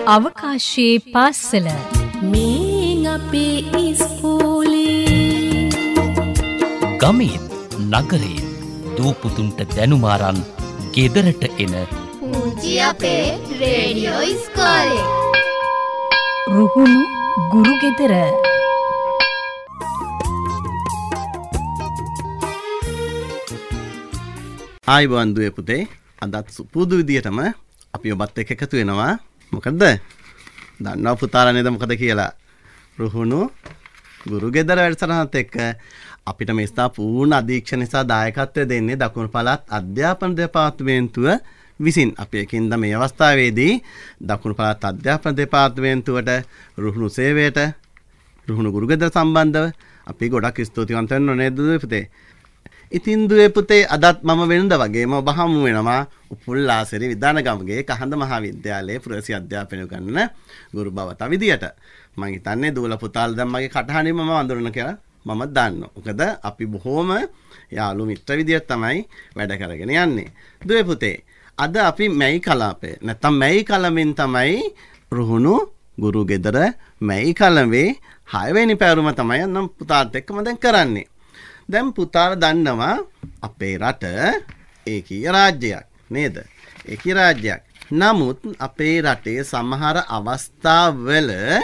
අවකාශයේ පාසල මේ අපේ ඉස්කෝලේ ගමේ නගරේ දූපුතුන්ට දැනුමාරන් ගෙදරට එන පුංචි අපේ රේඩියෝ ඉස්කෝලේ රුහුණු ගුරු ගෙදර ආයිබෝන් දුවේ පුතේ අදත් සුපුරුදු විදියටම අපි ඔබත් එක්ක එකතු වෙනවා. මොකද දන්නව පුතාලා නේද මොකද කියලා? රුහුණු ගුරු ගෙදර වැඩසටහනත් එක්ක අපිට මේ ස්ථා පූර්ණ අධීක්ෂණ නිසා දායකත්වය දෙන්නේ දකුණු පළාත් අධ්‍යාපන දෙපාර්තමේන්තුව විසින්. අපි එකින්ද මේ අවස්ථාවේදී දකුණු පළාත් අධ්‍යාපන දෙපාර්තමේන්තුවට රුහුණු සේවයට රුහුණු ගුරු ගෙදර සම්බන්ධව අපි ගොඩක් ස්තුතිවන්ත වෙන්න ඕනේ දුවේ පුතේ. ඉතින් දුවේ පුතේ අදත් මම වෙනද වගේම ඔබ හමු වෙනවා උපුල්ලාසිරි විදානගමගේ කහඳ මහාවිද්‍යාලයේ පුරවැසි අධ්‍යාපනය කරන ගුරු බවතා විදියට. මම හිතන්නේ දූල පුතාලා දැන් මගේ කටහඬින් මම වඳුරන කියලා මම දන්නවා. මොකද අපි බොහොම යාළු මිත්‍ර විදියට තමයි වැඩ කරගෙන යන්නේ. දුවේ පුතේ අද අපි මැයි කලාපය නැත්තම් මැයි කලමින් තමයි රුහුණු ගුරු ගෙදර මැයි කලමේ 6 වෙනි පැවරුම තමයි නම් පුතාත් එක්කම දැන් කරන්නේ. දැන් පුතාලා දන්නවා අපේ රට ඒකීය රාජ්‍යයක් නේද? ඒකීය රාජ්‍යයක්. නමුත් අපේ රටේ සමහර අවස්ථාවල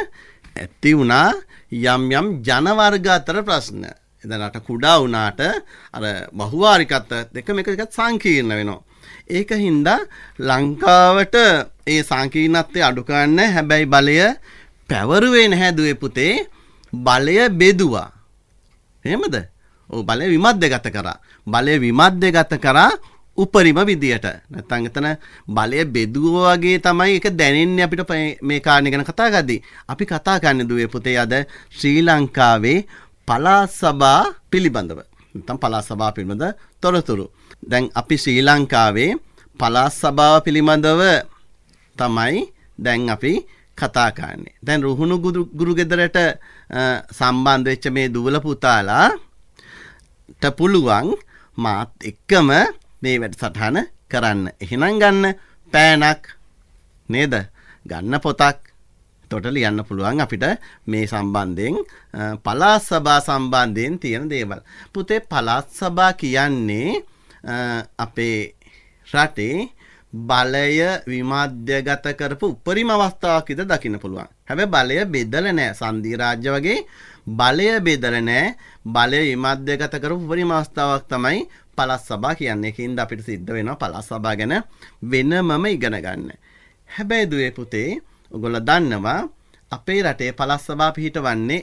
ඇති වුණා යම් යම් ජන වර්ග අතර ප්‍රශ්න. එදා රට කුඩා වුණාට අර බහුවාරිකත්ව දෙකම එක සංකීර්ණ වෙනවා. ඒක හින්දා ලංකාවට ඒ සංකීර්ණත්වය අඩු කරන්න හැබැයි බලය පැවරුවේ නැහැ දුවේ පුතේ. බලය බෙදුවා. එහෙමද? ඔව් බලය විමධ්‍යගත කරා. බලය විමධ්‍යගත කරා උපරිම විදියට. නැත්නම් එතන බලය බෙදුවා වගේ තමයි ඒක දැනෙන්නේ අපිට මේ කාරණේ ගැන කතා කරද්දී. අපි කතා කරන්නේ දුවේ පුතේ අද ශ්‍රී ලංකාවේ පළාත් සභා පිළිබඳව. නැත්නම් පළාත් සභාව පිළිබඳ තොරතුරු. දැන් අපි ශ්‍රී ලංකාවේ පළාත් සභාව පිළිබඳව තමයි දැන් අපි කතා කරන්නේ. දැන් රුහුණු ගුරු ගෙදරට සම්බන්ධ වෙච්ච මේ දුවල පුතාලා පුළුවන් මාත් එක්කම මේ වැඩසටහන කරන්න. එහෙනම් ගන්න පෑනක් නේද? ගන්න පොතක්. එතකොට ලියන්න පුළුවන් අපිට මේ සම්බන්ධයෙන් පළාත් සභා සම්බන්ධයෙන් තියෙන දේවල්. පුතේ පළාත් සභා කියන්නේ අපේ රටේ බලය විමධ්‍යගත කරපු උපරිම අවස්ථාවක් විතර දකින්න පුළුවන්. හැබැයි බලය බෙදලා නැහැ. සන්ධි රාජ්‍ය වගේ බලය බෙදලා නැහැ. බලය විමධ්‍යගත කරපු උපරිම අවස්ථාවක් තමයි පළාත් සභා කියන්නේ. ඒකින්ද අපිට සිද්ධ වෙනවා පළාත් සභා ගැන වෙනමම ඉගෙන ගන්න. හැබැයි දුවේ පුතේ ඔයගොල්ලෝ දන්නවා අපේ රටේ පළාත් සභා පිහිටවන්නේ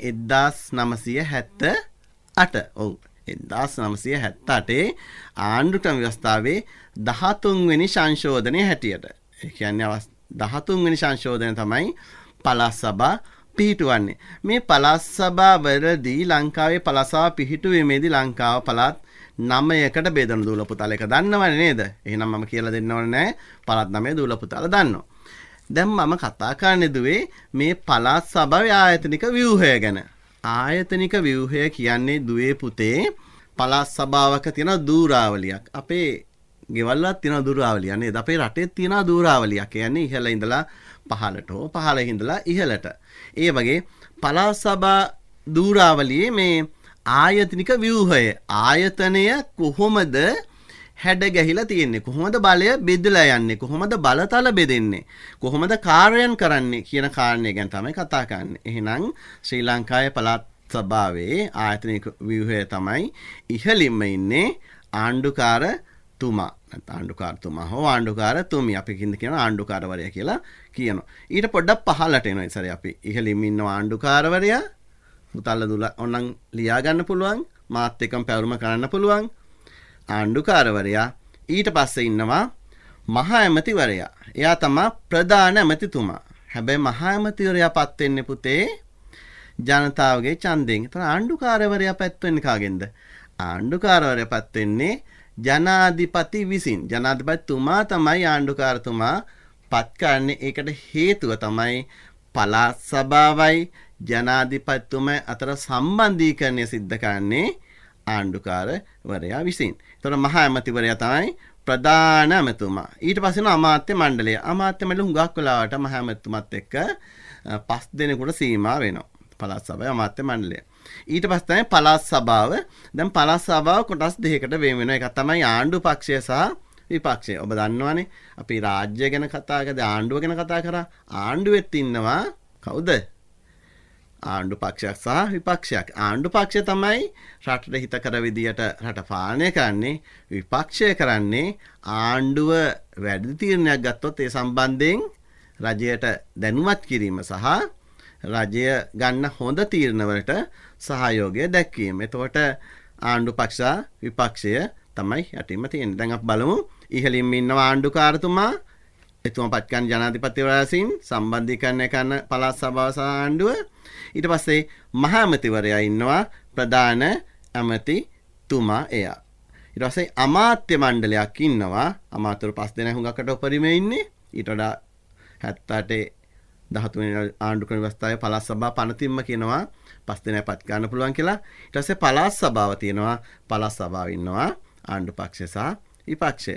1978. ඔව් 1978 ආණ්ඩුක්‍රම ව්‍යවස්ථාවේ 13 වෙනි සංශෝධනයේ හැටියට. ඒ කියන්නේ 13 වෙනි සංශෝධනය තමයි පළාත් සභා පිහිටුවන්නේ. මේ පළාත් සභා වලදී ලංකාවේ පළාත් සභා පිහිටුවීමේදී ලංකාව පළාත් 9කට බෙදන දුවල පුතාලා එක දන්නවනේ නේද? එහෙනම් මම කියලා දෙන්න ඕනේ නැහැ. පළාත් 9 දුවල පුතාලා දන්නවා. දැන් මම කතා කරන්නේ දුවේ මේ පළාත් සභාවේ ආයතනික ව්‍යුහය ගැන. ආයතනික ව්‍යුහය කියන්නේ දුවේ පුතේ පළාත් සභාවක තියෙන දූරාවලියක්. අපේ ගෙවල්වලත් තියෙන දූරාවලිය නේද? අපේ රටේ තියෙන දූරාවලියක්. කියන්නේ ඉහළ ඉඳලා පහළට හෝ පහළ ඉඳලා ඉහළට. ඒ වගේ පළාත් සභා දූරාවලියේ මේ ආයතනික ව්‍යුහය ආයතනය කොහොමද හැඩ ගැහිලා තියෙන්නේ? කොහොමද බලය බෙදලා යන්නේ? කොහොමද බලතල බෙදෙන්නේ? කොහොමද කාර්යයන් කරන්නේ කියන කාරණේ ගැන තමයි කතා කරන්නේ. එහෙනම් ශ්‍රී ලංකාවේ පළාත් සභාවේ ආයතනික ව්‍යුහය තමයි ඉහළින්ම ඉන්නේ ආණ්ඩුකාරතුමා. නැත්නම් ආණ්ඩුකාරතුමා හෝ ආණ්ඩුකාරතුමි. අපි කියනවා ආණ්ඩුකාරවරයා කියලා කියනවා. ඊට පොඩ්ඩක් පහළට එනවා. ඉතින් අපි ඉහළින්ම ඉන්නවා ආණ්ඩුකාරවරයා. පුතාලා දුල ඕනනම් ලියා ගන්න පුළුවන්. මාත් එක්කම පැවරුම කරන්න පුළුවන්. ආණ්ඩුකාරවරයා. ඊට පස්සේ ඉන්නවා මහා ඇමතිවරයා. එයා තමයි ප්‍රධාන ඇමතිතුමා. හැබැයි මහා ඇමතිවරයාපත් වෙන්නේ පුතේ ජනතාවගේ ඡන්දයෙන්. ඒතර ආණ්ඩුකාරවරයා පැත් වෙන්නේ කාගෙන්ද? ආණ්ඩුකාරවරයාපත් වෙන්නේ ජනාධිපති විසින්. ජනාධිපතිතුමා තමයි ආණ්ඩුකාරතුමා පත් කරන්නේ. ඒකට හේතුව තමයි පළාත් සභාවයි ජනාධිපතිතුමා අතර සම්බන්ධීකරණය සිද්ධ කරන්නේ ආණ්ඩුකාරවරයා විසින්. එතකොට මහා ඇමතිවරයා තමයි ප්‍රධාන ඇමතුමා. ඊට පස්සේ අමාත්‍ය මණ්ඩලය. අමාත්‍ය මණ්ඩල හුඟක් වෙලාවට මහා ඇමතුමත් එක්ක 5 දෙනෙකුට සීමා වෙනවා. පළාත් සභාවේ අමාත්‍ය මණ්ඩලය. ඊට පස්සේ තමයි පළාත් සභාව. දැන් පළාත් සභාව කොටස් දෙකකට වෙන් වෙනවා. එකක් තමයි ආණ්ඩු පක්ෂය සහ විපක්ෂය. ඔබ දන්නවනේ අපි රාජ්‍ය ගැන කතා කරද්දී ආණ්ඩුව ගැන කතා කරා. ආණ්ඩුවෙත් ඉන්නවා කවුද? ආණ්ඩු පක්ෂයක් සහ විපක්ෂයක්. ආණ්ඩු පක්ෂය තමයි රටට හිතකර විදියට රට පාලනය කරන්නේ. විපක්ෂය කරන්නේ ආණ්ඩුව වැඩි තීරණයක් ගත්තොත් ඒ සම්බන්ධයෙන් රජයට දැනුවත් කිරීම සහ රජය ගන්න හොඳ තීරණවලට සහයෝගය දැක්වීම. එතකොට ආණ්ඩු පක්ෂ විපක්ෂය තමයි යටින්ම තියෙන්නේ. දැන් අපි බලමු ඉහළින්ම ඉන්න ආණ්ඩුකාරතුමා එතුමා පත් කරන ජනාධිපතිවරයා විසින් සම්බන්ධීකරණය කරන පළාත් සභාව සහ ආණ්ඩුව. ඊට පස්සේ මහා ඇමතිවරයා ඉන්නවා ප්‍රධාන ඇමතිතුමා එයා. ඊට පස්සේ අමාත්‍ය මණ්ඩලයක් ඉන්නවා. අමාත්‍යවරු 5 දෙනෙක් හුඟකට උපරිමේ ඉන්නේ. ඊට වඩා 78 13 වෙනි ආණ්ඩු ක්‍රම ව්‍යවස්ථාවේ පළාත් සභාව පනතිම්ම කියනවා 5 දෙනෙක් පත් ගන්න පුළුවන් කියලා. ඊට පස්සේ පළාත් සභාව තියෙනවා. පළාත් සභාව ඉන්නවා ආණ්ඩු පක්ෂය සහ විපක්ෂය.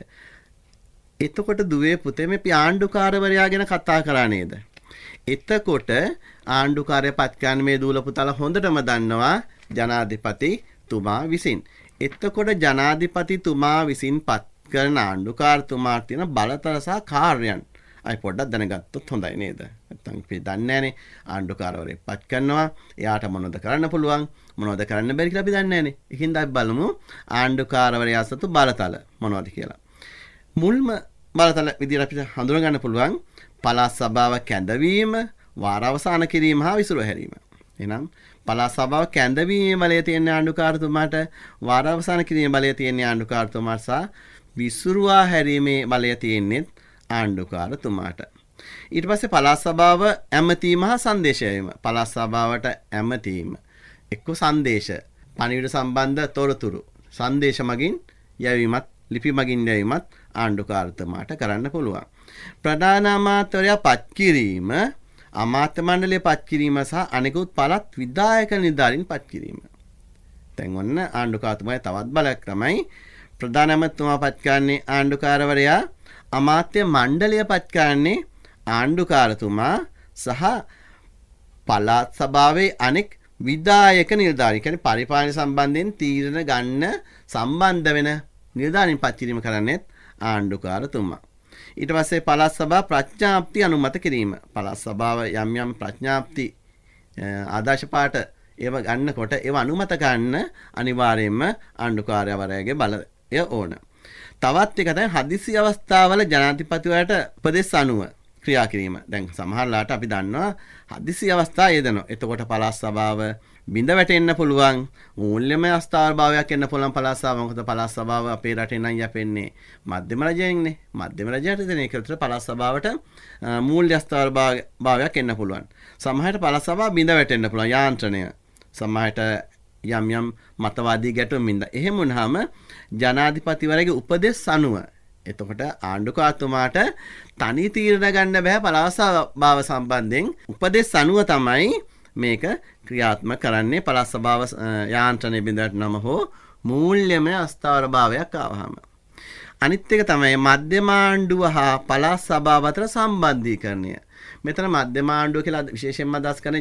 එතකොට දුවේ පුතේ මේ ආණ්ඩුකාරවරයා ගැන කතා කරා නේද? එතකොට ආණ්ඩුකාරය පත් කරන මේ දූල පුතාලා හොඳටම දන්නවා ජනාධිපතිතුමා විසින්. එතකොට ජනාධිපතිතුමා විසින් පත් කරන ආණ්ඩුකාරතුමාට තියෙන බලතල සහ කාර්යයන් අය පොඩ්ඩක් දැනගත්තොත් හොඳයි නේද? නැත්නම් අපි දන්නේ නැහනේ ආණ්ඩුකාරවරයෙක් පත් කරනවා. එයාට මොනවද කරන්න පුළුවන්? මොනවද කරන්න බැරි කියලා අපි දන්නේ නැහනේ. ඒකින්ද අපි බලමු ආණ්ඩුකාරවරයා සතු බලතල මොනවද කියලා. මුල්ම බලතල විදිහට අපිට හඳුනා ගන්න පුළුවන් පළාත් සභාව කැඳවීම, වාර අවසන් කිරීම හා විසිරුව හැරීම. එහෙනම් පළාත් සභාව කැඳවීමේ බලය තියෙන ආණ්ඩුකාරතුමාට, වාර අවසන් කිරීමේ බලය තියෙන ආණ්ඩුකාරතුමාට සහ විසිරුවා හැරීමේ බලය තියෙන්නේ ආණ්ඩුකාරතුමාට. ඊට පස්සේ පළාත් සභාව ඇමතීම හා සංදේශයම. පළාත් සභාවට ඇමතීම එක්ක සංදේශ, පණිවිඩ සම්බන්ධ තොරතුරු සංදේශ මගින් යැවීමත්, ලිපි මගින් යැවීමත් ආණ්ඩුකාරතුමාට කරන්න පුළුවන්. ප්‍රධාන අමාත්‍යවරයා පත් කිරීම, අමාත්‍ය මණ්ඩලය පත් කිරීම සහ අනෙකුත් පළාත් විධායක නිලධාරීන් පත් කිරීම. දැන් ඔන්න ආණ්ඩුකාරතුමාගේ තවත් බලයක් තමයි ප්‍රධාන ඇමතිතුමා පත් කරන්නේ ආණ්ඩුකාරවරයා, අමාත්‍ය මණ්ඩලය පත් කරන්නේ ආණ්ඩුකාරතුමා සහ පළාත් සභාවේ අනෙක් විධායක නිලධාරීන්, කියන්නේ පරිපාලන සම්බන්ධයෙන් තීරණ ගන්න සම්බන්ධ වෙන නිලධාරීන් පත් කිරීම කරන්නේ ආණ්ඩුකාරතුමා. ඊට පස්සේ පළාත් සභාව ප්‍රඥාප්ති අනුමත කිරීම. පළාත් සභාව යම් යම් ප්‍රඥාප්ති ආදර්ශ පාට ඒව ගන්නකොට ඒව අනුමත ගන්න අනිවාර්යයෙන්ම ආණ්ඩුකාරවරයාගේ බලය ඕන. තවත් එක තමයි හදිසි අවස්ථාවල ජනාධිපතිවරයාට උපදෙස් අනුව ක්‍රියා කිරීම. දැන් සමහරලාට අපි දන්නවා හදිසි අවස්ථා යෙදෙනවා. එතකොට පළාත් සභාව බිඳ වැටෙන්න පුළුවන්, මූල්‍යමය අස්ථාවරභාවයක් එන්න පුළුවන් පළාත් සභාව. මොකද පළාත් සභාව අපේ රටේ නම් යැපෙන්නේ මධ්‍යම රජයෙන්නේ. මධ්‍යම රජයට දෙන එකට පළාත් සභාවට මූල්‍ය අස්ථාවරභාවයක් එන්න පුළුවන්. සමහරට පළාත් සභාව බිඳ වැටෙන්න පුළුවන් යාන්ත්‍රණය. සමහරට යම් යම් මතවාදී ගැටුම් ඉඳ. එහෙම වුණාම ජනාධිපතිවරයාගේ උපදෙස් අනුව, එතකොට ආණ්ඩුකාරතුමාට තනි තීරණ ගන්න බෑ පළාත් සභාව සම්බන්ධයෙන්. උපදෙස් අනුව තමයි මේක ක්‍රියාත්මක කරන්නේ. පළාත් සභාව යාන්ත්‍රණය බිඳවට නම හෝ මූල්‍යමය අස්ථාවරභාවයක් ආවහම. අනිත් එක තමයි මධ්‍යම ආණ්ඩුව හා පළාත් සභාව අතර සම්බන්ධීකරණය. මෙතන මධ්‍යම ආණ්ඩුව කියලා විශේෂයෙන්ම අදහස් කරන්නේ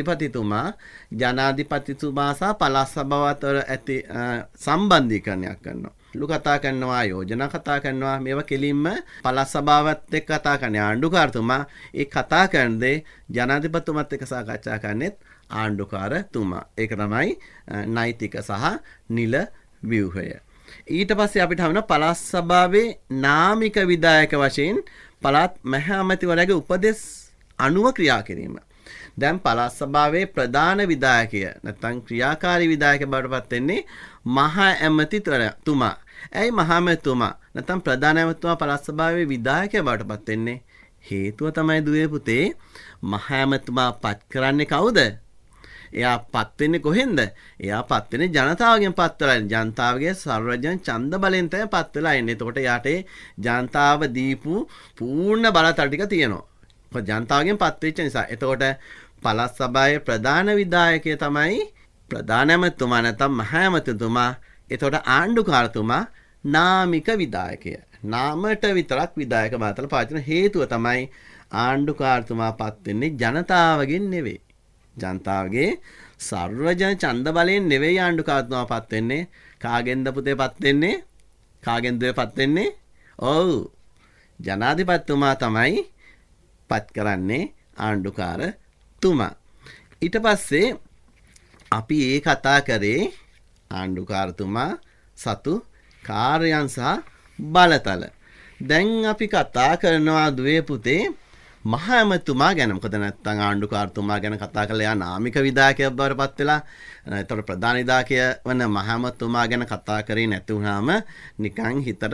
ජනාධිපතිතුමා සහ පළාත් සභාව අතර ඇති සම්බන්ධීකරණයක් කරනවා. කතා කරනවා, යෝජනා කතා කරනවා. මේවා කෙලින්ම පළාත් සභාවත් එක්ක කතා කරන්නේ ආණ්ඩුකාරතුමා. ඒ කතා කරන දේ ජනාධිපතිතුමත් එක්ක සාකච්ඡා කරන්නේත් ආණ්ඩුකාරතුමා. ඒක තමයි නෛතික සහ නිල ව්‍යුහය. ඊට පස්සේ අපිට හම්බෙන පළාත් සභාවේ නාමික විධායක වශයෙන් පළාත් මහ ඇමතිවරයාගේ උපදෙස් අනුව ක්‍රියා කිරීම. දැන් පළාත් සභාවේ ප්‍රධාන විධායකය නැත්නම් ක්‍රියාකාරී විධායක බවට පත් වෙන්නේ මහා ඇමතිතුමා. ඇයි මහා ඇමතිතුමා නැත්නම් ප්‍රධාන ඇමතිතුමා පළාත් සභාවේ විධායකය බවට පත් වෙන්නේ? හේතුව තමයි දුවේ පුතේ, මහා ඇමතිතුමා පත් කරන්නේ කවුද? එයා පත් වෙන්නේ කොහෙන්ද? එයා පත් වෙන්නේ ජනතාවගෙන් පත් වෙලා. ජනතාවගේ සර්වජන ඡන්ද බලෙන් තමයි පත් වෙලා ඉන්නේ. එතකොට යාට ජනතාව දීපු පූර්ණ බලතල ටික තියෙනවා. ජනතාවගෙන් පත් වෙච්ච නිසා. එතකොට පළාත් සභාවේ ප්‍රධාන විධායකය තමයි ප්‍රධාන ඇමතිතුමා නැත්නම් මහා ඇමතිතුමා එතකොට ආණ්ඩුකාරතුමා නාමික විධායකය. නාමයට විතරක් විධායක මාතල පාවිච්චි කරන හේතුව තමයි ආණ්ඩුකාරතුමා පත් වෙන්නේ ජනතාවගෙන් නෙවෙයි. ජනතාවගේ සර්වජන ඡන්ද බලයෙන් නෙවෙයි ආණ්ඩුකාරතුමා පත් වෙන්නේ. කාගෙන්ද පුතේ පත් වෙන්නේ? කාගෙන්ද පත් වෙන්නේ? ඔව්. ජනාධිපතිතුමා තමයි පත් කරන්නේ ආණ්ඩුකාරතුමා. ඊට පස්සේ අපි ඒ කතා කරේ ආණ්ඩුකාරතුමා සතු කාර්යයන් සහ බලතල. දැන් අපි කතා කරනවා දුවේ පුතේ මහා ඇමතුමා ගැන. මොකද නැත්තම් ආණ්ඩුකාරතුමා ගැන කතා කරලා යා නාමික විධායකයෙක් බවට පත් වෙලා ඒතකොට ප්‍රධාන විධායකය වන මහා ඇමතුමා ගැන කතා කරේ නැති වුනහම නිකන් හිතට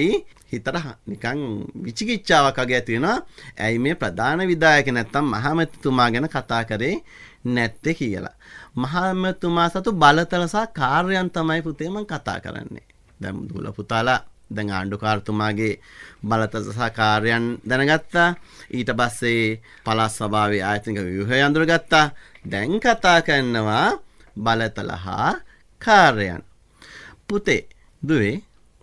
නිකන් විචිකිච්ඡාවක් වගේ ඇති වෙනවා. ඇයි මේ ප්‍රධාන විධායක නැත්තම් මහා ඇමතුමා ගැන කතා කරේ නැත්තේ කියලා. මහා ඇමතුමා සතු බලතල සහ කාර්යයන් තමයි පුතේ මම කතා කරන්නේ. දැන් දුල පුතාලා දැන් ආණ්ඩුකාරතුමාගේ බලතල සහ කාර්යයන් දැනගත්තා. ඊට පස්සේ පළාත් සභාවේ ආයතනික ව්‍යුහය අඳුරගත්තා. දැන් කතා කරනවා බලතල හා කාර්යයන්. පුතේ දුවේ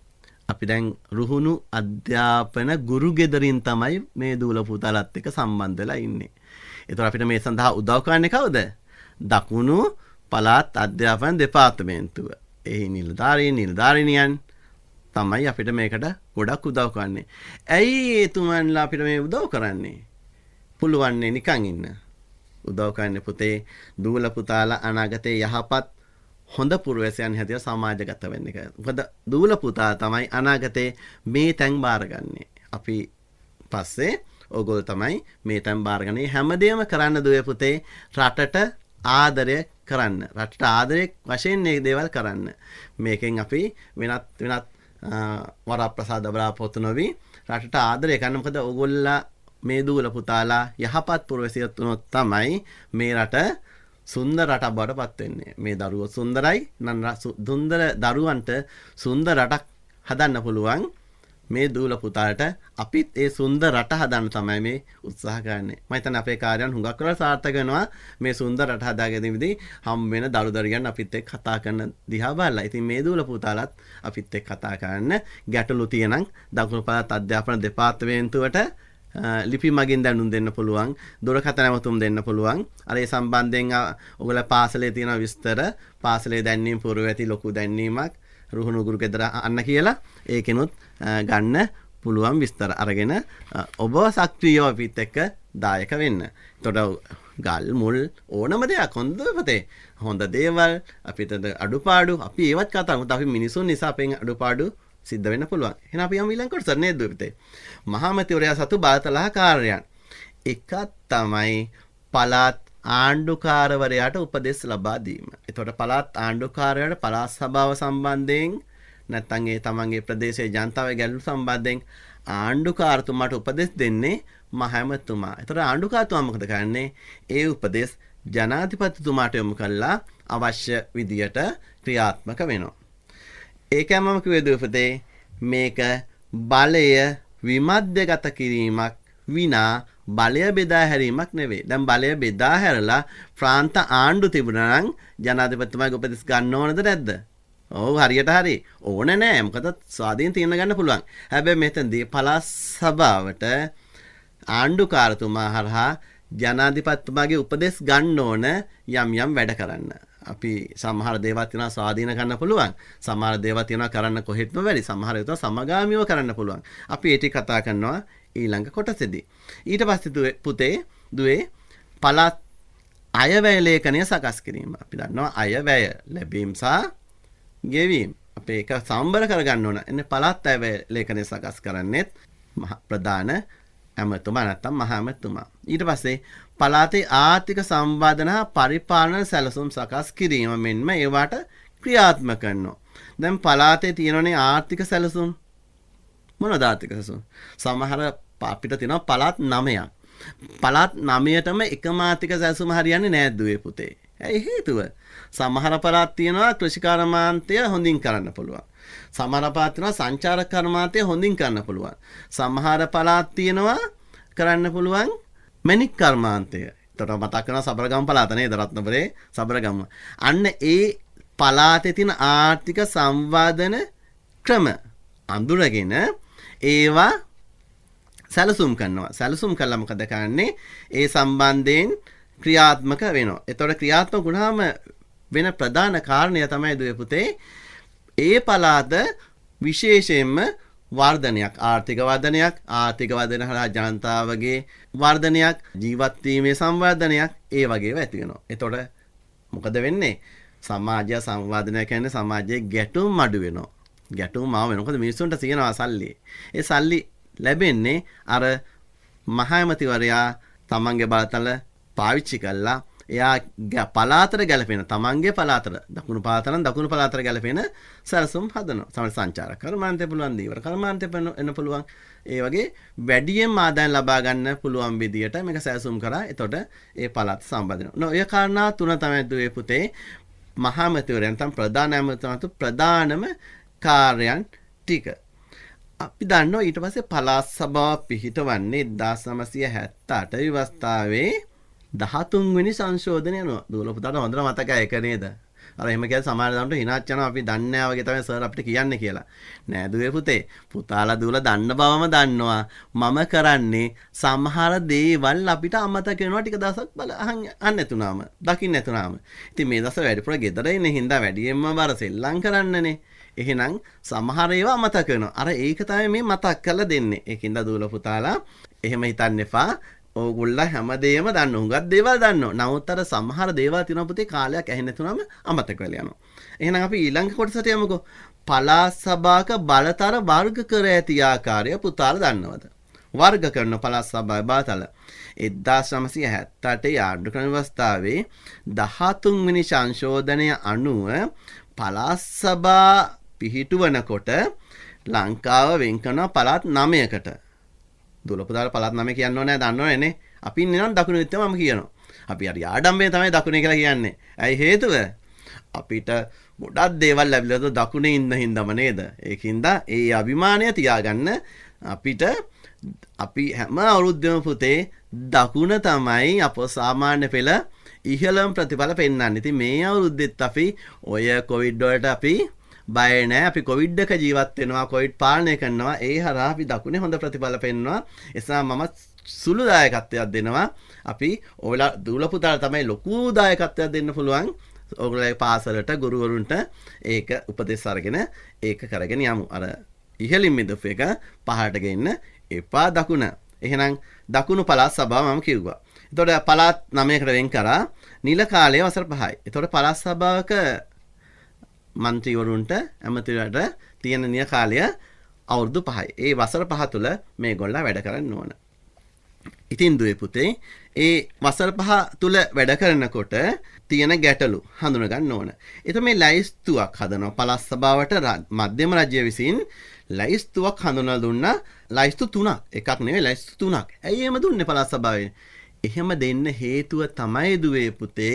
අපි දැන් රුහුණු අධ්‍යාපන ගුරු ගෙදරින් තමයි මේ දූල පුතාලත් එක්ක සම්බන්ධ වෙලා ඉන්නේ. ඒතර අපිට මේ සඳහා උදව් කරන්නේ කවුද? දකුණු පළාත් අධ්‍යාපන දෙපාර්තමේන්තුව. එහි නිලධාරිනියන් තමයි අපිට මේකට ගොඩක් උදව් කරන්නේ. ඇයි එතුමන්ලා අපිට මේ උදව් කරන්නේ? පුළුවන්නේ නිකන් ඉන්න. උදව් කරන්නේ පුතේ දූල පුතාලා අනාගතේ යහපත් හොඳ පුරවැසියන් හැටියට සමාජගත වෙන්න එක. මොකද දූල පුතා තමයි අනාගතේ මේ තැන් බාරගන්නේ. අපි පස්සේ ඕගොල්ලෝ තමයි මේ තැන් බාරගන්නේ. හැමදේම කරන්න දුවේ පුතේ රටට ආදරය කරන්න. රටට ආදරයක් වශයෙන් මේ දේවල් කරන්න. මේකෙන් අපි වෙනත් වරප්‍රසාද බලාපොරොත්තු නොවි රටට ආදරය කරන්න. මොකද ඕගොල්ලෝ මේ දූල පුතාලා යහපත් පුරවැසියොත් වුණොත් තමයි මේ රට සුන්දර රටක් බවට පත් වෙන්නේ. මේ දරුවෝ සුන්දරයි නම් සුන්දර දරුවන්ට සුන්දර රටක් හදන්න පුළුවන්. මේ දූල පුතාලට අපිත් ඒ සුන්දර රට හදන්න තමයි මේ උත්සාහ කරන්නේ. මම හිතන්නේ අපේ කාර්යයන් හුඟක් කරලා සාර්ථක වෙනවා. මේ සුන්දර රට හදාගැනීමේදී හම් වෙන දරුදරියන් අපිත් එක්ක කතා කරන දිහා බලලා. ඉතින් මේ දූල පුතාලත් අපිත් එක්ක කතා කරන්න ගැටලු තියෙනම් දකුණු පළාත් අධ්‍යාපන දෙපාර්තමේන්තුවට ලිපි මගින් දැනුම් දෙන්න පුළුවන්. දුරකථන නැවතුම් දෙන්න පුළුවන්. අර ඒ සම්බන්ධයෙන් ඔයගොල්ලෝ පාසලේ තියෙන විස්තර, පාසලේ දැන්වීම පුරව ඇති ලොකු දැන්වීමක් රුහුණු ගුරු ගෙදර අන්න කියලා ඒකෙනුත් ගන්න පුළුවන් විස්තර අරගෙන ඔබ සක්‍රියව අපිත් එක්ක දායක වෙන්න. එතකොට ගල් මුල් ඕනම දෙයක් හොඳ පුතේ. හොඳ දේවල් අපිට අඩුපාඩු අපි ඒවත් කතා කරමු. අපි මිනිසුන් නිසා අපෙන් අඩුපාඩු සිද්ධ වෙන්න පුළුවන්. එහෙනම් අපි යමු ඊළඟ කොටසට නේද පුතේ? මහාමැතිවරයා සතු බලතල කාර්යයන්. එකක් තමයි පළාත් ආණ්ඩුකාරවරයාට උපදෙස් ලබා දීම. එතකොට පළාත් ආණ්ඩුකාරයාට පළාත් සභාව සම්බන්ධයෙන් නැත්නම් ඒ තමන්ගේ ප්‍රදේශයේ ජනතාවගේ ගැටලු සම්බන්ධයෙන් ආණ්ඩුකාරතුමාට උපදෙස් දෙන්නේ මහමැතිතුමා. එතකොට ආණ්ඩුකාරතුමා මොකද කරන්නේ? ඒ උපදෙස් ජනාධිපතිතුමාට යොමු කළා අවශ්‍ය විදියට ක්‍රියාත්මක වෙනවා. ඒකම මම කිව්වේ දුපතේ මේක බලය විමධ්‍යගත කිරීමක් විනා බලය බෙදා හැරීමක් නෙවෙයි. දැන් බලය බෙදා හැරලා ප්‍රාන්ත ආණ්ඩු තිබුණා නම් ජනාධිපතිතුමාගේ උපදෙස් ගන්න ඕනද නැද්ද? ඔව් හරියට හරි. ඕන නෑ. මොකද ස්වාධීන තීරණ ගන්න පුළුවන්. හැබැයි මෙතනදී පළාත් සභාවට ආණ්ඩුකාරතුමා හරහා ජනාධිපතිතුමාගේ උපදෙස් ගන්න ඕන යම් වැඩ කරන්න. අපි සමහර දේවල් තියෙනවා ස්වාධීන කරන්න පුළුවන්. සමහර දේවල් තියෙනවා කරන්න කොහෙත්ම බැරි. සමහර ඒවා සමගාමීව කරන්න පුළුවන්. අපි ඒ ටික කතා කරනවා ඊළඟ කොටසේදී. ඊට පස්සේ පුතේ දුවේ පළාත් අයවැය ලේඛනය සකස් කිරීම. අපි දන්නවා අයවැය ලැබීම් සහ ගෙවීම්. අපි ඒක සම්බර කරගන්න ඕන. එන්නේ පළාත් අයවැය ලේඛනය සකස් කරන්නේත් ප්‍රධාන ඇමතුමා නැත්නම් මහා ඇමතුමා. ඊට පස්සේ පළාතේ ආර්ථික සම්පාදන හා පරිපාලන සැලසුම් සකස් කිරීම මෙන්ම ඒවට ක්‍රියාත්මක කරනවා. දැන් පළාතේ තියෙනනේ ආර්ථික සැලසුම්. මොනවද ආර්ථික සැලසුම්? සමහර අපිට තියෙනවා පළාත් 9ක්. පළාත් 9ටම එකම ආර්ථික සැලසුම හරියන්නේ නැහැ දුවේ පුතේ. ඇයි හේතුව? සමහර පළාත් තියෙනවා කෘෂිකර්මාන්තය හොඳින් කරන්න පුළුවන්. සමහර පළාත් තියෙනවා සංචාරක කර්මාන්තය හොඳින් කරන්න පුළුවන්. සමහර පළාත් තියෙනවා කරන්න පුළුවන් මැණික් කර්මාන්තය. එතකොට මතක් වෙනවා සබරගම් පළාත නේද? රත්නපුරේ සබරගම. අන්න ඒ පළාතේ තියෙන ආර්ථික සංවාදන ක්‍රම අඳුරගෙන ඒවා සැලසුම් කරනවා. සැලසුම් කළා මොකද කරන්නේ? ඒ සම්බන්ධයෙන් ක්‍රියාත්මක වෙනවා. එතකොට ක්‍රියාත්මක වුණාම වෙන ප්‍රධාන කාරණය තමයි දුවේ පුතේ ඒ පළාත විශේෂයෙන්ම වර්ධනයක්, ආර්ථික වර්ධනය හරහා ජනතාවගේ වර්ධනයක්, ජීවත් වීමේ සංවර්ධනයක් ඒ වගේව ඇති වෙනවා. එතකොට මොකද වෙන්නේ? සමාජය සංවර්ධනය කියන්නේ සමාජයේ ගැටුම් අඩු වෙනවා. ගැටුම් ආව වෙනකොට මිනිස්සුන්ට තියෙනවා සල්ලි. ඒ සල්ලි ලැබෙන්නේ අර මහාමතිවරයා තමන්ගේ බලතල පාවිච්චි කළා එයා පළාතට ගැලපෙන තමන්ගේ පළාතට දකුණු පළාතට ගැලපෙන සැලසුම් හදනවා. සමහර සංචාරක කර්මාන්තය පුළුවන්, දීවර කර්මාන්තය එන්න පුළුවන්. ඒ වගේ වැඩියෙන් ආදායම් ලබා ගන්න පුළුවන් විදියට මේක සැලසුම් කරා. එතකොට ඒ පළාත සම්බන්ධ වෙනවා. ඔය කාරණා තුන තමයි දුවේ පුතේ මහාමතිවරයන් තම ප්‍රධාන ඇමතිවරු ප්‍රධානම කාර්යයන් ටික. අපි දන්නවා ඊට පස්සේ පළාත් සභාව පිහිටවන්නේ 1978 විවස්ථාවේ 13 වෙනි සංශෝධනය යනවා. දුවල පුතාට හොඳට මතකයි ඒක නේද? අර එහෙම කියලා සමහර දවන්ට හිනාච් යනවා අපි දන්නේ නැහැ වගේ තමයි සර් අපිට කියන්නේ කියලා. නෑ දුවේ පුතේ. පුතාලා දුවල දන්න බවම දන්නවා. මම කරන්නේ සමහර දේවල් අපිට අමතක වෙනවා ටික දවසක් අහන්න නැතුණාම, දකින්න නැතුණාම. ඉතින් මේ දවස් වැඩිපුර ගෙදර ඉන්නේ හින්දා වැඩියෙන්ම බර සෙල්ලම් කරන්නනේ. එහෙනම් සමහර ඒවා අමතක වෙනවා. අර ඒක තමයි මේ මතක් කරලා දෙන්නේ. ඒකින්ද දුවල පුතාලා එහෙම හිතන්න එපා. ඕගොල්ලෝ හැමදේම දන්න හුඟක් දේවල් දන්නවා. නමුත් අර සමහර දේවල් තියෙනවා පුතේ කාලයක් ඇහෙන්නේ නැතුනම අමතක වෙලා යනවා. එහෙනම් අපි ඊළඟ කොටසට යමුකෝ. පළාත් සභාවක බලතල වර්ග කර ඇති ආකාරය පුතාලා දන්නවද? වර්ග කරන පළාත් සභාවේ බලතල 1978 ආණ්ඩු ක්‍රම ව්‍යවස්ථාවේ 13 වෙනි සංශෝධනය අනුව පළාත් සභා පිහිටුවනකොට ලංකාව වෙන් කරන පළාත් 9කට. දුලපදාල පළාත් 9 කියන්න ඕනේ දන්නවනේ. අපි ඉන්නේ නම් දකුණු විත්තම මම කියනවා. අපි හරි ආඩම්බේ තමයි දකුණේ කියලා කියන්නේ. ඇයි හේතුව? අපිට ගොඩක් දේවල් ලැබිලා දකුණේ ඉන්න හින්දාම නේද? ඒකින්ද ඒ අභිමානය තියාගන්න අපිට අපි හැම අවුරුද්දෙම පුතේ දකුණ තමයි අප සාමාන්‍ය පෙළ ඉහළම ප්‍රතිඵල පෙන්වන්නේ. ඉතින් මේ අවුරුද්දෙත් අපි ඔය කොවිඩ් වලට අපි බය නැහැ. අපි කොවිඩ් එක ජීවත් වෙනවා, කොවිඩ් පාලනය කරනවා. ඒ හරහා අපි දකුණේ හොඳ ප්‍රතිඵල පෙන්වනවා. එසා මම සුළු දායකත්වයක් දෙනවා. අපි ඔයලා දුවල පුතාලා තමයි ලොකු දායකත්වයක් දෙන්න පුළුවන්. ඔයගොල්ලෝ පාසලට ගුරුවරුන්ට ඒක උපදෙස් අරගෙන ඒක කරගෙන යමු. අර ඉහළින් මිදපු එක පහළට ගෙන්න එපා දකුණ. එහෙනම් දකුණු පළාත් සභාව මම කිව්වා. එතකොට පළාත් 9කට වෙන් කරා. නිල කාලය වසර 5යි. එතකොට පළාත් සභාවක මන්ත්‍රීවරුන්ට ඇමතිවරුන්ට තියෙන නිල කාලය අවුරුදු 5යි. ඒ වසර 5 තුල මේගොල්ලෝ වැඩ කරන්න ඕන. ඉතින් දුවේ පුතේ ඒ වසර 5 තුල වැඩ කරනකොට තියෙන ගැටලු හඳුන ගන්න ඕන. එතකොට මේ ලයිස්තුවක් හදනවා පළාත් සභාවට මධ්‍යම රජය විසින් ලයිස්තුවක් හඳුනලා දුන්නා. ලයිස්තු 3ක්. එකක් නෙවෙයි ලයිස්තු 3ක්. ඇයි එහෙම දුන්නේ පළාත් සභාවේ? එහෙම දෙන්න හේතුව තමයි දුවේ පුතේ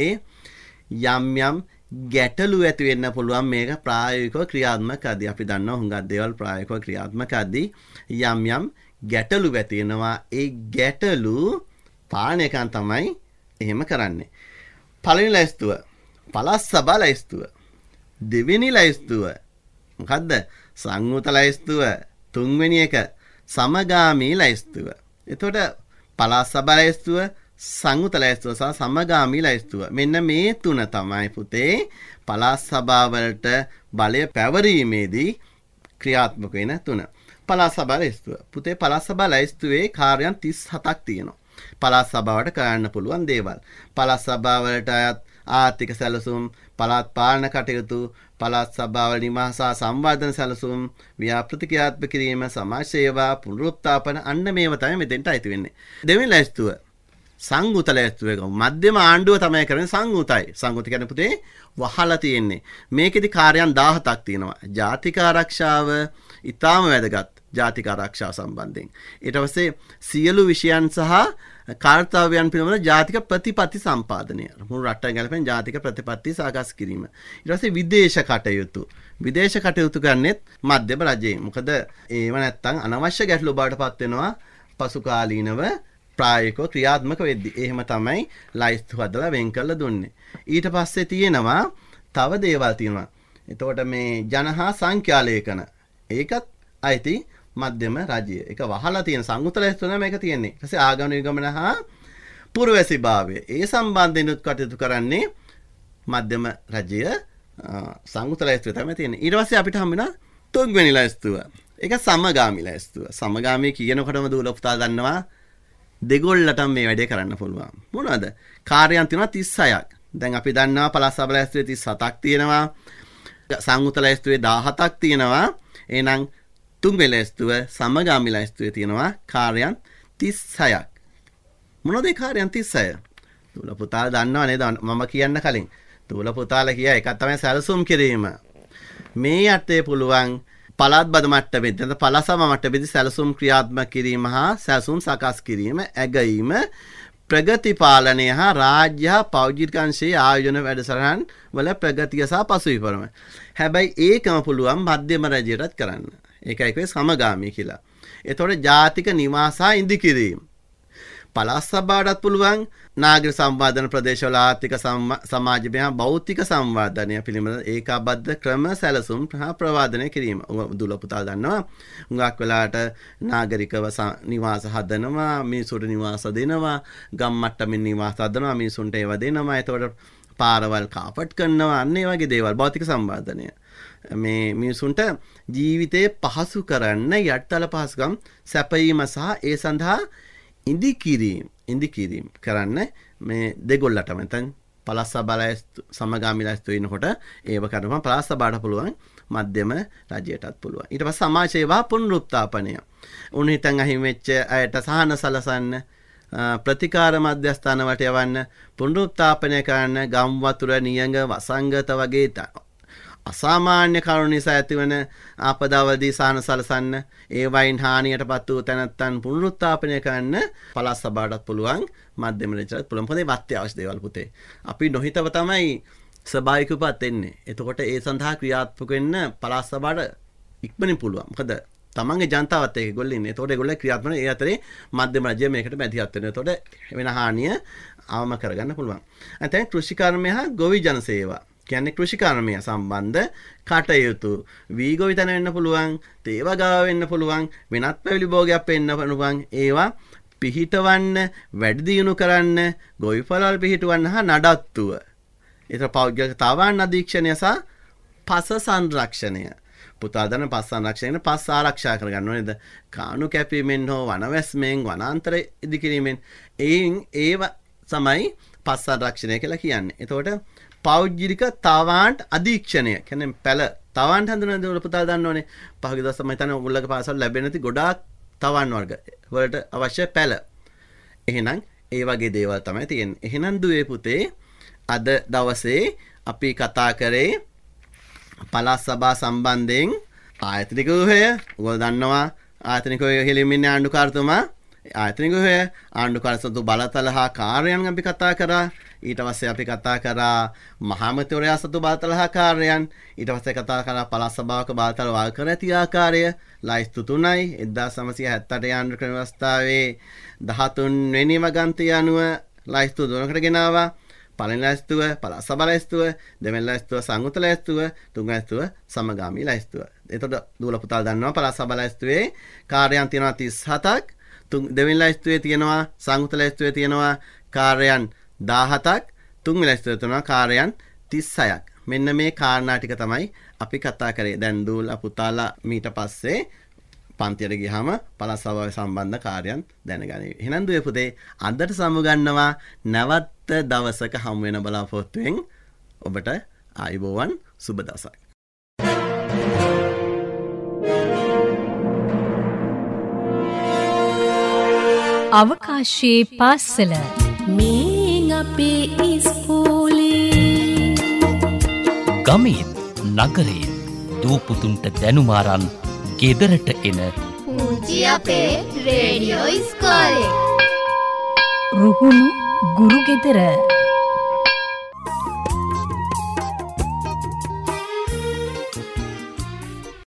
යම් ගැටලු ඇති වෙන්න පුළුවන් මේක ප්‍රායෝගිකව ක්‍රියාත්මක කරද්දී. අපි දන්නවා හුඟක් දේවල් ප්‍රායෝගිකව ක්‍රියාත්මක කරද්දී යම් ගැටලු ඇති වෙනවා. ඒ ගැටලු පාලනය කරන්න තමයි එහෙම කරන්නේ. පළවෙනි ලයිස්තුව පළාත් සභා ලයිස්තුව. දෙවෙනි ලයිස්තුව මොකද්ද? සංයුත ලයිස්තුව. තුන්වෙනි එක සමගාමී ලයිස්තුව. එතකොට පළාත් සභා ලයිස්තුව, සංයුත ලයිස්තුව සහ සමගාමී ලයිස්තුව. මෙන්න මේ තුන තමයි පුතේ පළාත් සභාවලට බලය පැවරීමේදී ක්‍රියාත්මක වෙන තුන. පළාත් සභා ලයිස්තුව. පුතේ පළාත් සභා ලයිස්තුවේ කාර්යයන් 37ක් තියෙනවා. පළාත් සභාවට කරන්න පුළුවන් දේවල්. පළාත් සභාවලට ආර්ථික සැලසුම්, පළාත් පාලන කටයුතු, පළාත් සභාවල නිවාස සංවර්ධන සැලසුම්, ව්‍යාපෘති ක්‍රියාත්මක කිරීම, සමාජ සේවා, පුනරුත්ථාපන අන්න මේව තමයි මෙතෙන්ට අයිති වෙන්නේ. දෙවෙනි ලයිස්තුව සංයුත ලයිස්තුව එක මධ්‍යම ආණ්ඩුව තමයි කරන්නේ සංයුතයි. සංයුත කියන්නේ පුතේ වහලා තියෙන්නේ. මේකෙදි කාර්යයන් 17ක් තියෙනවා. ජාතික ආරක්ෂාව ඊටාම වැදගත්. ජාතික ආරක්ෂාව සම්බන්ධයෙන්. ඊට පස්සේ සියලු විෂයන් සහ කාර්යයන් පිළිබඳ ජාතික ප්‍රතිපත්ති සම්පාදනය. මුළු රටට ගැලපෙන ජාතික ප්‍රතිපත්ති සාකස් කිරීම. ඊට පස්සේ විදේශ කටයුතු. විදේශ කටයුතු කරන්නේත් මධ්‍යම රජයෙන්. මොකද ඒව නැත්තම් අනවශ්‍ය ගැටලු බවට පත් වෙනවා පසු කාලීනව ප්‍රායෝගිකව ක්‍රියාත්මක වෙද්දී. එහෙම තමයි ලයිස්තු හදලා වෙන් කරලා දුන්නේ. ඊට පස්සේ තියෙනවා තව දේවල් තියෙනවා. එතකොට මේ ජනහා සංඛ්‍යා ලේඛන. ඒකත් අයිති මධ්‍යම රජය. ඒක වහලා තියෙන සංයුක්ත ලයිස්තු නම මේක තියෙන්නේ. ඊට පස්සේ ආගම නිගමන හා පුරවැසිභාවය. ඒ සම්බන්ධයෙන් කටයුතු කරන්නේ මධ්‍යම රජය සංයුක්ත ලයිස්තුවේ තමයි තියෙන්නේ. ඊට පස්සේ අපිට හම්බ වෙනවා තුන්වෙනි ලයිස්තුව. ඒක සමගාමී ලයිස්තුව. සමගාමී කියනකොටම දූල පුතා දන්නවා දෙගොල්ලටම මේ වැඩේ කරන්න පුළුවන්. මොනවද? කාර්යයන් තියෙනවා 36ක්. දැන් අපි දන්නවා පළාත් සභා ලයිස්තුවේ 37ක් තියෙනවා. සංයුක්ත ලයිස්තුවේ 17ක් තියෙනවා. එහෙනම් තුන්වෙනි ලයිස්තුව සමගාමී ලයිස්තුවේ තියෙනවා කාර්යයන් 36ක්. මොනවද ඒ කාර්යයන් 36? දූල පුතා දන්නව නේද? මම කියන්න කලින් දූල පුතාලා කියා එකක් තමයි සැලසුම් කිරීම. මේ යටේ පුළුවන් පළාත් බද මට්ටමේදී නැත්නම් පළාත් සභා මට්ටමේදී සැලසුම් ක්‍රියාත්මක කිරීම හා සැලසුම් සකස් කිරීම, ඇගීම, ප්‍රගති පාලනය හා රාජ්‍ය හා පෞද්ගලික අංශයේ ආයෝජන වැඩසටහන් වල ප්‍රගතිය සහ පසුබිම. හැබැයි ඒකම පුළුවන් මධ්‍යම රජයටත් කරන්න. ඒකයි කිව්වේ සමගාමී කියලා. එතකොට ජාතික නිවාස හා ඉදිකිරීම. පළාත් සභාවටත් පුළුවන් නාගරික සංවර්ධන ප්‍රදේශවල ආර්ථික සමාජමය හා භෞතික සංවර්ධනය පිළිබඳ ඒකාබද්ධ ක්‍රම සැලසුම් හා ප්‍රවාදනය කිරීම. දුල පුතා දන්නවා හුඟක් වෙලාවට නාගරිකව නිවාස හදනවා, මිනිසුන්ට නිවාස දෙනවා, ගම් මට්ටමින් නිවාස හදනවා, මිනිසුන්ට ඒවා දෙනවා. එතකොට පාරවල් කාපට් කරනවා, අන්න ඒ වගේ දේවල් භෞතික සංවර්ධනය. මේ මිනිසුන්ට ජීවිතේ පහසු කරන්න යටතල පහසුකම් සැපයීම සහ ඒ සඳහා ඉදිකිරීම කරන්න මේ දෙගොල්ලටම නැත්නම් පළාත් සභාවේ සමගාමී ලයිස්තු වෙනකොට ඒව කරනවා පළාත් සභාවට පුළුවන් මධ්‍යම රජයටත් පුළුවන්. ඊට පස්සේ සමාජ සේවා පුනරුත්ථාපනය. උන් හිතන් අහිමි වෙච්ච අයට සහන සලසන්න, ප්‍රතිකාර මධ්‍යස්ථාන වලට යවන්න, පුනරුත්ථාපනය කරන්න, ගම් වතුර නියඟ වසංගත වගේ අසාමාන්‍ය කරුණු නිසා ඇතිවන ආපදාවලදී සහන සලසන්න, ඒ වයින් හානියටපත් වූ තැනැත්තන් පුනරුත්ථාපනය කරන්න පළාත් සභාවටත් පුළුවන්, මධ්‍යම රජයටත් පුළුවන්. පොතේ වත් අවශ්‍ය දේවල් පුතේ. අපි නොහිතව තමයි ස්වභාවිකවපත් එන්නේ. එතකොට ඒ සඳහා ක්‍රියාත්මක වෙන්න පළාත් සභාවට ඉක්මනින් පුළුවන්. මොකද තමන්ගේ ජනතාවත් එක්ක ඒගොල්ලෝ ඉන්නේ. එතකොට ඒගොල්ලෝ ක්‍රියාත්මක ඒ අතරේ මධ්‍යම රජය මේකට මැදිහත් වෙනවා. එතකොට වෙන හානිය අවම කරගන්න පුළුවන්. අතෙන් කෘෂිකර්මය හා ගොවි ජන සේවා කියන්නේ කෘෂිකර්මය සම්බන්ධ කටයුතු වී ගොවි තැන වෙන්න පුළුවන්, තේව ගාව වෙන්න පුළුවන්, වෙනත් පැවිලි භෝගයක් වෙන්න පුළුවන්. ඒවා පිහිටවන්න, වැඩි දියුණු කරන්න, ගොවි පළල් පිහිටවන්න හා නඩත්තුව. ඒතර පෞද්ගලික තවන්න අධීක්ෂණය සහ පස සංරක්ෂණය. පුතා දන්න පස් සංරක්ෂණය පස් ආරක්ෂා කරගන්න ඕනේද? කාණු කැපීමෙන් හෝ වනවැස්මෙන්, වනාන්තර ඉදිකිරීමෙන් ඒව තමයි පස් සංරක්ෂණය කියලා කියන්නේ. එතකොට පෞද්ගලික තවාන්ට අධීක්ෂණය කියන්නේ පැල තවාන්ට හඳුනන දේ පුතා දන්න ඕනේ. පහුගිය දවස් තමයි තන උගුල්ලක පාසල් ලැබෙන්නේ නැති ගොඩාක් තවන් වර්ග වලට අවශ්‍ය පැල. එහෙනම් ඒ වගේ දේවල් තමයි තියෙන්නේ. එහෙනම් දුවේ පුතේ අද දවසේ අපි කතා කරේ පළාත් සභා සම්බන්ධයෙන් ආයතනික ව්‍යුහය. ඔයගොල්ලෝ දන්නවා ආයතනික ව්‍යුහය හෙළිමින් ආණ්ඩුකාරතුමා ආයතනික ව්‍යුහය ආණ්ඩුකාරසතු බලතල හා කාර්යයන් අපි කතා කරා. ඊට පස්සේ අපි කතා කරා මහමැතිවරයා සතු බලතල හා කාර්යයන්. ඊට පස්සේ කතා කරා පළාත් සභාවක බලතල වල් කර ඇති ආකාරය. ලයිස්තු 3යි 1978 ආණ්ඩුක්‍රම ව්‍යවස්ථාවේ 13 වෙනි වගන්තිය අනුව ලයිස්තු 2කට ගෙනාවා. පළවෙනි ලයිස්තුව පළාත් සභා ලයිස්තුව, දෙවෙනි ලයිස්තුව සංයුක්ත ලයිස්තුව, තුන්වෙනි ලයිස්තුව සමගාමී ලයිස්තුව. එතකොට දූල පුතා දන්නවා පළාත් සභා ලයිස්තුවේ කාර්යයන් තියෙනවා 37ක්. දෙවෙනි ලයිස්තුවේ තියෙනවා සංයුක්ත ලයිස්තුවේ තියෙනවා කාර්යයන් 17ක්. තුන්වෙනි ලයිස්තුවේ තියෙනවා කාර්යයන් 36ක්. මෙන්න මේ කාරණා ටික තමයි අපි කතා කරේ. දැන් දූල පුතාලා මීට පස්සේ පන්තියට ගියාම පළාත් සභාවේ සම්බන්ධ කාර්යයන් දැනගනි. එහෙනම් දුවේ පුතේ අදට සමුගන්නවා නැවත දවසක හමු වෙන බලාපොරොත්තුෙන් ඔබට ආයුබෝවන් සුබ දවසක්. අවකාශයේ පාසල මේ අපේ ඉස්කෝලේ ගමේත් නගරේත් දූපුතුන්ට දැනුමාරන් ගෙදරට එන පුංචි අපේ රේඩියෝ ඉස්කෝලේ. රුහුණු ගුරු ගෙදර